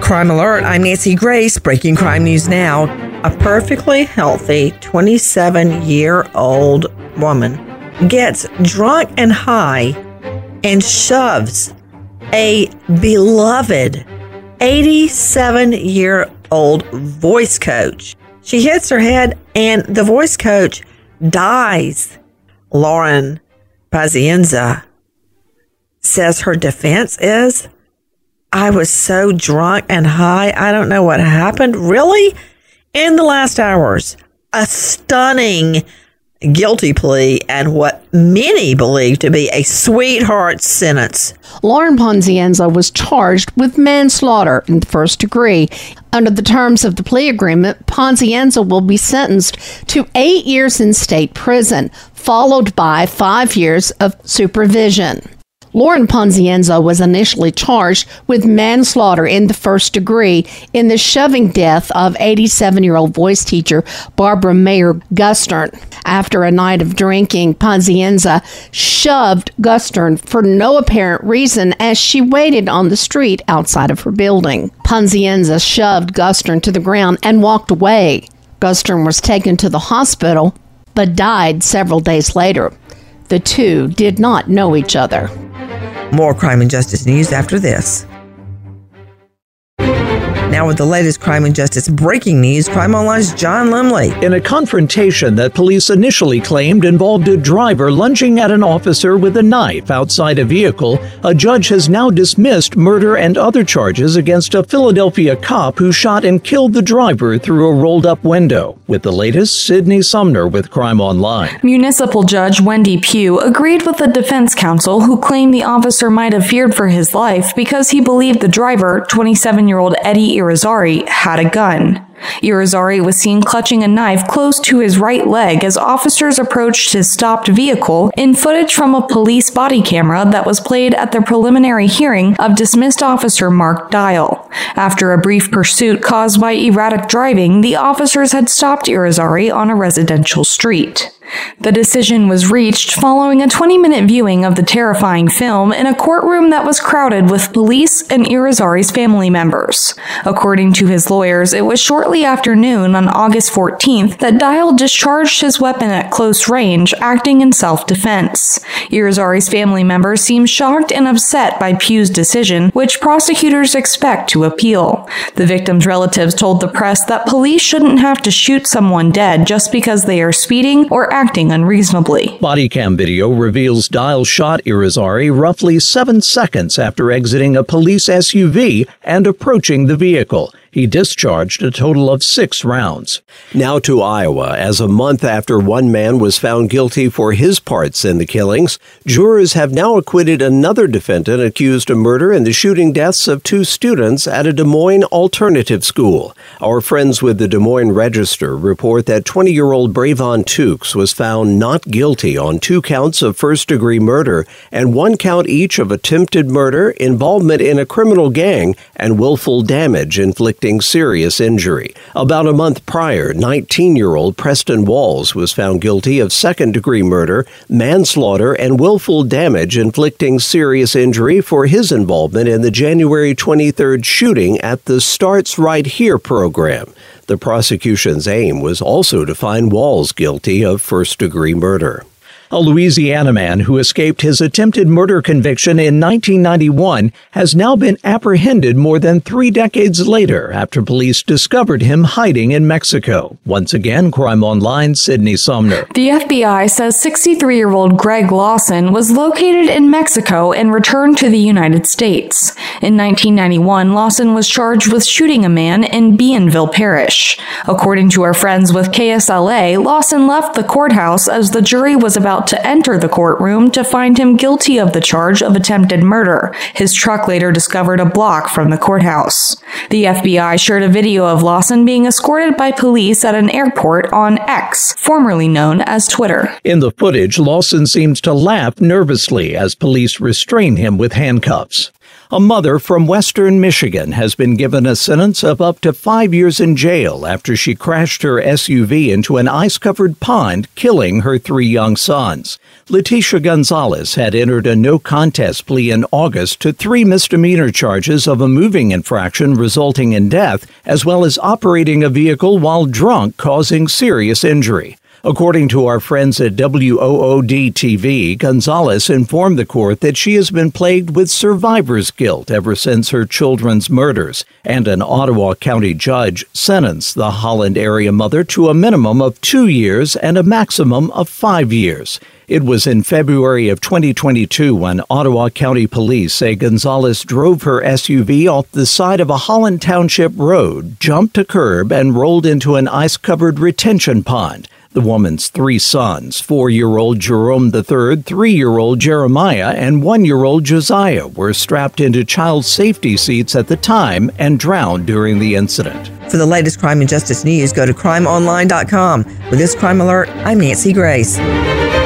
Crime Alert, I'm Nancy Grace. Breaking crime news now. A perfectly healthy 27-year-old woman gets drunk and high and shoves a beloved 87-year-old voice coach. She hits her head and the voice coach dies. Lauren Pazienza says her defense is, I was so drunk and high, I don't know what happened. Really? In the last hours, a stunning guilty plea and what many believe to be a sweetheart sentence. Lauren Pazienza was charged with manslaughter in the first degree. Under the terms of the plea agreement, Pazienza will be sentenced to 8 years in state prison, followed by 5 years of supervision. Lauren Pazienza was initially charged with manslaughter in the first degree in the shoving death of 87-year-old voice teacher Barbara Mayer Gustern. After a night of drinking, Pazienza shoved Gustern for no apparent reason as she waited on the street outside of her building. Pazienza shoved Gustern to the ground and walked away. Gustern was taken to the hospital, but died several days later. The two did not know each other. More crime and justice news after this. Now with the latest crime and justice breaking news, Crime Online's John Limley. In a confrontation that police initially claimed involved a driver lunging at an officer with a knife outside a vehicle, a judge has now dismissed murder and other charges against a Philadelphia cop who shot and killed the driver through a rolled-up window. With the latest, Sydney Sumner with Crime Online. Municipal Judge Wendy Pugh agreed with the defense counsel who claimed the officer might have feared for his life because he believed the driver, 27-year-old Eddie Irizarry, had a gun. Irizarry was seen clutching a knife close to his right leg as officers approached his stopped vehicle in footage from a police body camera that was played at the preliminary hearing of dismissed officer Mark Dial. After a brief pursuit caused by erratic driving, the officers had stopped Irizarry on a residential street. The decision was reached following a 20-minute viewing of the terrifying film in a courtroom that was crowded with police and Irizarry's family members. According to his lawyers, it was shortly after noon on August 14th that Dial discharged his weapon at close range, acting in self-defense. Irizarry's family members seemed shocked and upset by Pugh's decision, which prosecutors expect to appeal. The victim's relatives told the press that police shouldn't have to shoot someone dead just because they are speeding or acting unreasonably. Body cam video reveals Dial shot Irizarry roughly 7 seconds after exiting a police SUV and approaching the vehicle. He discharged a total of 6 rounds. Now to Iowa. As a month after one man was found guilty for his parts in the killings, jurors have now acquitted another defendant accused of murder in the shooting deaths of 2 students at a Des Moines alternative school. Our friends with the Des Moines Register report that 20-year-old Bravon Tukes was found not guilty on 2 counts of first-degree murder and 1 count each of attempted murder, involvement in a criminal gang, and willful damage inflicting serious injury. About a month prior, 19-year-old Preston Walls was found guilty of second-degree murder, manslaughter, and willful damage inflicting serious injury for his involvement in the January 23rd shooting at the Starts Right Here program. The prosecution's aim was also to find Walls guilty of first-degree murder. A Louisiana man who escaped his attempted murder conviction in 1991 has now been apprehended more than 3 decades later after police discovered him hiding in Mexico. Once again, Crime Online, Sydney Sumner. The FBI says 63-year-old Greg Lawson was located in Mexico and returned to the United States. In 1991, Lawson was charged with shooting a man in Bienville Parish. According to our friends with KSLA, Lawson left the courthouse as the jury was about to enter the courtroom to find him guilty of the charge of attempted murder. His truck later discovered a block from the courthouse. The FBI shared a video of Lawson being escorted by police at an airport on X, formerly known as Twitter. In the footage, Lawson seems to laugh nervously as police restrain him with handcuffs. A mother from western Michigan has been given a sentence of up to 5 years in jail after she crashed her SUV into an ice-covered pond, killing her 3 young sons. Leticia Gonzalez had entered a no-contest plea in August to 3 misdemeanor charges of a moving infraction resulting in death, as well as operating a vehicle while drunk causing serious injury. According to our friends at WOOD-TV, Gonzalez informed the court that she has been plagued with survivor's guilt ever since her children's murders, and an Ottawa County judge sentenced the Holland area mother to a minimum of 2 years and a maximum of 5 years. It was in February of 2022 when Ottawa County Police say Gonzalez drove her SUV off the side of a Holland Township road, jumped a curb, and rolled into an ice-covered retention pond. The woman's 3 sons, 4-year-old Jerome III, 3-year-old Jeremiah, and 1-year-old Josiah, were strapped into child safety seats at the time and drowned during the incident. For the latest crime and justice news, go to crimeonline.com. With this crime alert, I'm Nancy Grace.